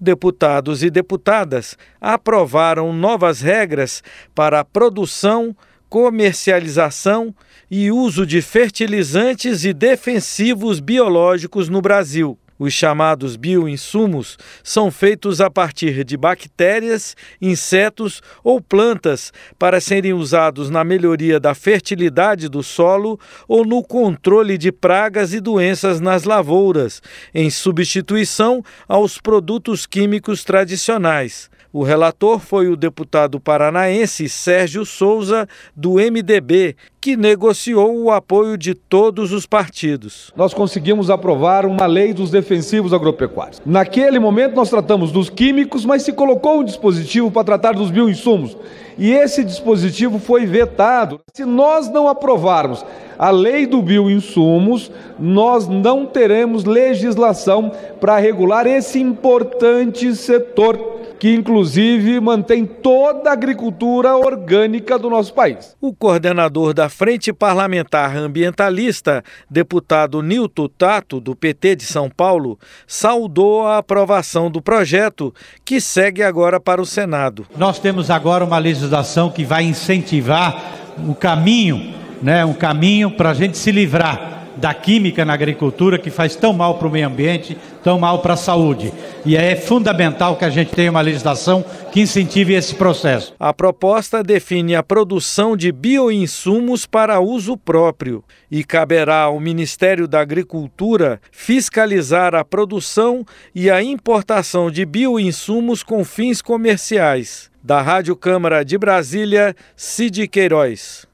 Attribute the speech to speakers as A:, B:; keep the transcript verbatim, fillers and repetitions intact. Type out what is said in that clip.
A: Deputados e deputadas aprovaram novas regras para a produção, comercialização e uso de fertilizantes e defensivos biológicos no Brasil. Os chamados bioinsumos são feitos a partir de bactérias, insetos ou plantas para serem usados na melhoria da fertilidade do solo ou no controle de pragas e doenças nas lavouras, em substituição aos produtos químicos tradicionais. O relator foi o deputado paranaense Sérgio Souza, do M D B, que negociou o apoio de todos os partidos.
B: Nós conseguimos aprovar uma lei dos defensivos agropecuários. Naquele momento nós tratamos dos químicos, mas se colocou um dispositivo para tratar dos bioinsumos. E esse dispositivo foi vetado. Se nós não aprovarmos a lei do bioinsumos, nós não teremos legislação para regular esse importante setor, que inclusive mantém toda a agricultura orgânica do nosso país.
A: O coordenador da Frente Parlamentar Ambientalista, deputado Nilton Tato, do P T de São Paulo, saudou a aprovação do projeto, que segue agora para o Senado.
C: Nós temos agora uma legislação que vai incentivar o caminho, né, um caminho para a gente se livrar da química na agricultura, que faz tão mal para o meio ambiente, tão mal para a saúde. E é fundamental que a gente tenha uma legislação que incentive esse processo.
A: A proposta define a produção de bioinsumos para uso próprio e caberá ao Ministério da Agricultura fiscalizar a produção e a importação de bioinsumos com fins comerciais. Da Rádio Câmara de Brasília, Cid Queiroz.